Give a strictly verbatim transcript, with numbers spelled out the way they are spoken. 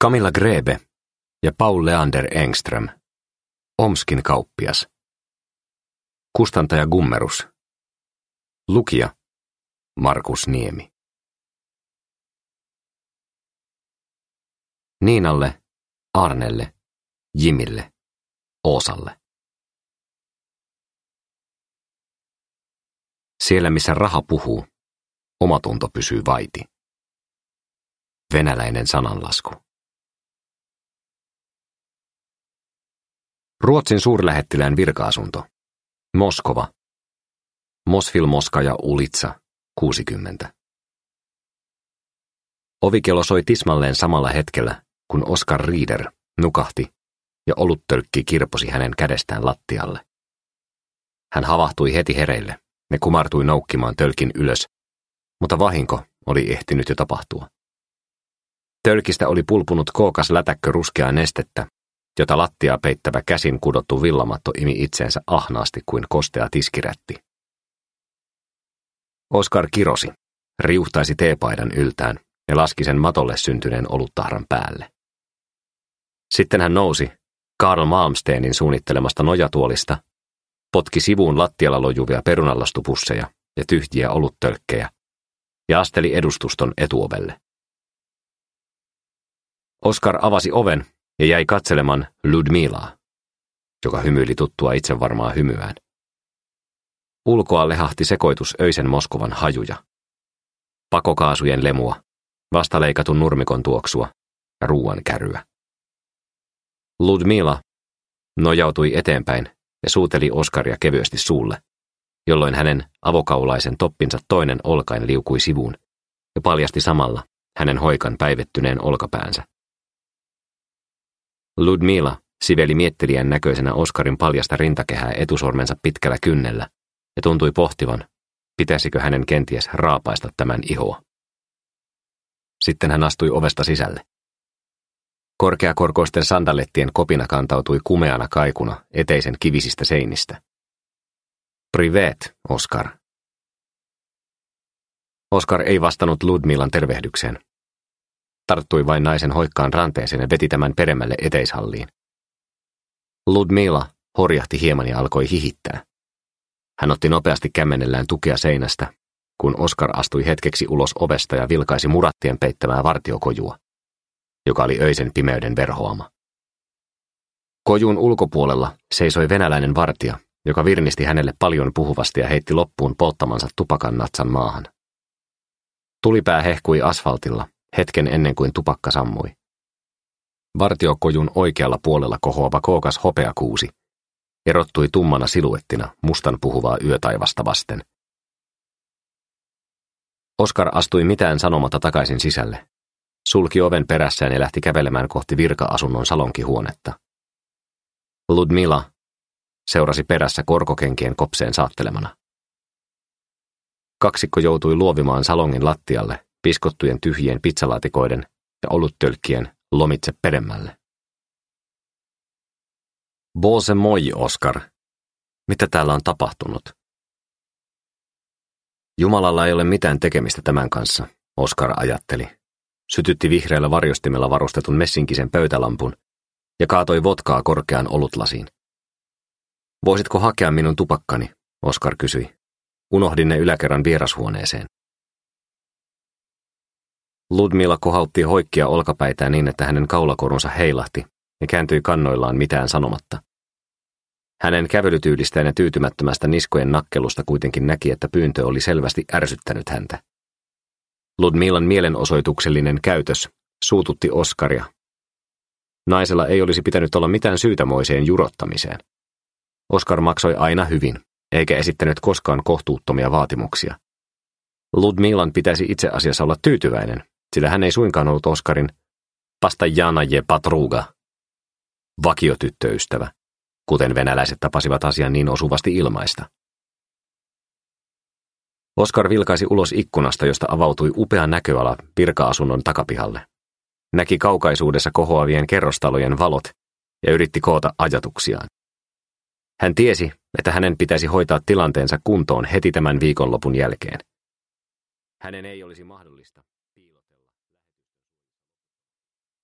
Camilla Grebe ja Paul Leander Engström, Omskin kauppias. Kustantaja Gummerus. Lukija Markus Niemi. Niinalle, Arnelle, Jimille, Oosalle. Siellä missä raha puhuu, omatunto pysyy vaiti. Venäläinen sananlasku. Ruotsin suurlähettilään virka-asunto. Moskova. Mosfilmoskaja Ulitsa, kuusikymmentä. Ovikello soi tismalleen samalla hetkellä, kun Oskar Rieder nukahti ja oluttölkki kirposi hänen kädestään lattialle. Hän havahtui heti hereille ja kumartui noukkimaan tölkin ylös, mutta vahinko oli ehtinyt jo tapahtua. Tölkistä oli pulpunut kookas lätäkkö ruskeaa nestettä, jota lattiaa peittävä käsin kudottu villamatto imi itseensä ahnaasti kuin kostea tiskirätti. Oskar kirosi, riuhtaisi teepaidan yltään ja laski sen matolle syntyneen oluttahran päälle. Sitten hän nousi Karl Malmstenin suunnittelemasta nojatuolista, potki sivuun lattialla lojuvia perunallastupusseja ja tyhjiä oluttölkkejä ja asteli edustuston etuovelle. Oskar avasi oven ja jäi katselemaan Ludmilaa, joka hymyili tuttua itsevarmaa hymyään. Ulkoa lehahti sekoitus öisen Moskovan hajuja. Pakokaasujen lemua, vastaleikatun nurmikon tuoksua ja ruuan käryä. Ludmila nojautui eteenpäin ja suuteli Oskaria kevyesti suulle, jolloin hänen avokaulaisen toppinsa toinen olkain liukui sivuun ja paljasti samalla hänen hoikan päivettyneen olkapäänsä. Ludmila siveli miettelijän näköisenä Oskarin paljasta rintakehää etusormensa pitkällä kynnellä ja tuntui pohtivan, pitäisikö hänen kenties raapaista tämän ihoa. Sitten hän astui ovesta sisälle. Korkeakorkoisten sandalettien kopina kantautui kumeana kaikuna eteisen kivisistä seinistä. Privet, Oskar. Oskar ei vastannut Ludmilan tervehdykseen. Tarttui vain naisen hoikkaan ranteeseen ja veti tämän peremmälle eteishalliin. Ludmila horjahti hieman ja alkoi hihittää. Hän otti nopeasti kämmenellään tukea seinästä, kun Oskar astui hetkeksi ulos ovesta ja vilkaisi murattien peittämää vartiokojua, joka oli öisen pimeyden verhoama. Kojun ulkopuolella seisoi venäläinen vartija, joka virnisti hänelle paljon puhuvasti ja heitti loppuun polttamansa tupakan natsan maahan. Tulipää hehkui asfaltilla hetken ennen kuin tupakka sammui. Vartiokojun oikealla puolella kohoava kookas hopeakuusi erottui tummana siluettina mustan puhuvaa yötaivasta vasten. Oskar astui mitään sanomatta takaisin sisälle, sulki oven perässään ja lähti kävelemään kohti virka-asunnon salonkihuonetta. Ludmila seurasi perässä korkokenkien kopseen saattelemana. Kaksikko joutui luovimaan salongin lattialle piskottujen tyhjien pizzalaatikoiden ja oluttölkkien lomitse peremmälle. Bose moi, Oskar. Mitä täällä on tapahtunut? Jumalalla ei ole mitään tekemistä tämän kanssa, Oskar ajatteli. Sytytti vihreällä varjostimella varustetun messinkisen pöytälampun ja kaatoi vodkaa korkeaan olutlasiin. Voisitko hakea minun tupakkani, Oskar kysyi. Unohdin ne yläkerran vierashuoneeseen. Ludmila kohautti hoikkia olkapäitään niin, että hänen kaulakorunsa heilahti ja kääntyi kannoillaan mitään sanomatta. Hänen kävelytyylistään ja tyytymättömästä niskojen nakkelusta kuitenkin näki, että pyyntö oli selvästi ärsyttänyt häntä. Ludmilan mielenosoituksellinen käytös suututti Oskaria. Naisella ei olisi pitänyt olla mitään syytä moiseen jurottamiseen. Oskar maksoi aina hyvin, eikä esittänyt koskaan kohtuuttomia vaatimuksia. Ludmilan pitäisi itse asiassa olla tyytyväinen, sillä hän ei suinkaan ollut Oskarin pastajana je patruga, vakiotyttöystävä, kuten venäläiset tapasivat asian niin osuvasti ilmaista. Oskar vilkaisi ulos ikkunasta, josta avautui upea näköala virka-asunnon takapihalle. Näki kaukaisuudessa kohoavien kerrostalojen valot ja yritti koota ajatuksiaan. Hän tiesi, että hänen pitäisi hoitaa tilanteensa kuntoon heti tämän viikonlopun jälkeen. Hänen ei olisi mahdollista